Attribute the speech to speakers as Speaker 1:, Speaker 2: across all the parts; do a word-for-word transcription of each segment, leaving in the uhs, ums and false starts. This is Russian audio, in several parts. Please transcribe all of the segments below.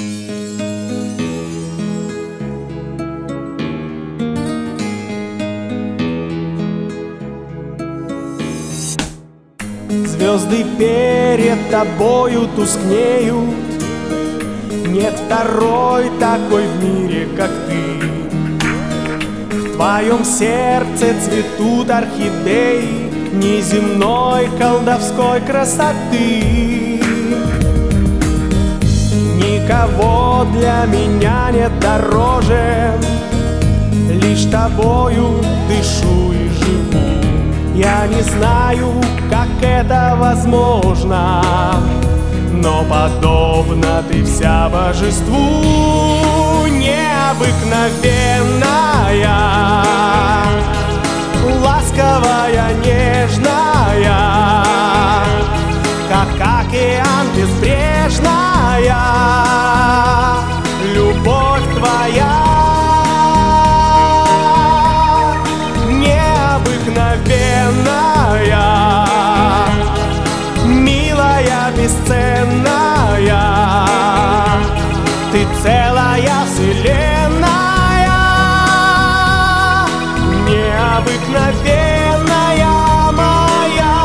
Speaker 1: Звезды перед тобою тускнеют. Нет второй такой в мире, как ты. В твоем сердце цветут орхидеи неземной колдовской красоты. Никого для меня нет дороже, лишь тобою дышу и живу. Я не знаю, как это возможно, но подобно ты вся божеству. Необыкновенная, ласковая, нежная, как океан безбрежная, любовь твоя. Необыкновенная, милая, бесценная, ты целая вселенная. Необыкновенная моя.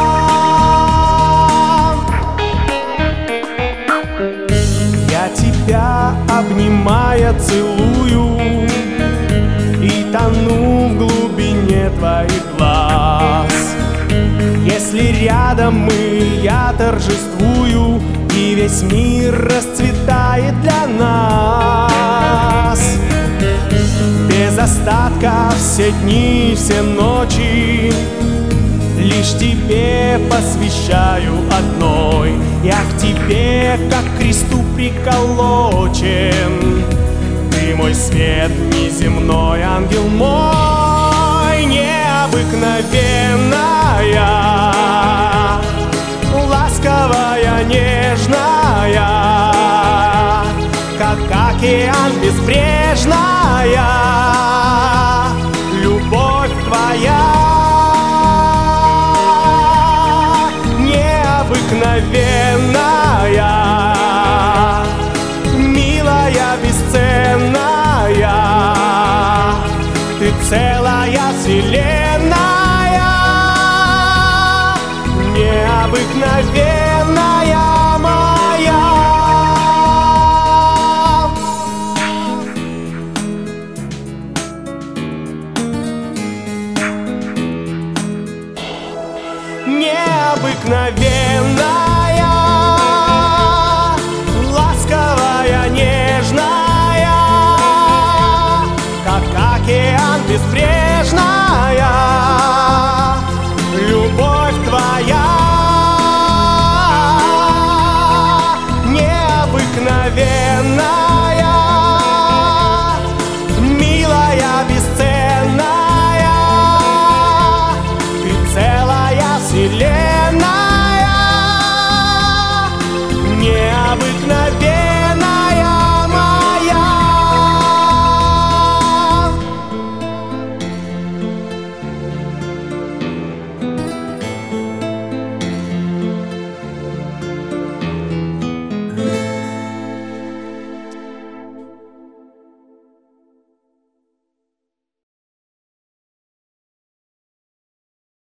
Speaker 1: Я тебя, обнимая, целую и тону в глубине твоих глаз. Если рядом мы, я торжествую, и весь мир расцветает для нас. Без остатка все дни, все ночи лишь тебе посвящаю одной. Я к тебе, как к кресту приколочен. Ты мой свет, неземной ангел мой. Необыкновенная, ласковая, нежная, как океан безбрежная, любовь твоя. Необыкновенная,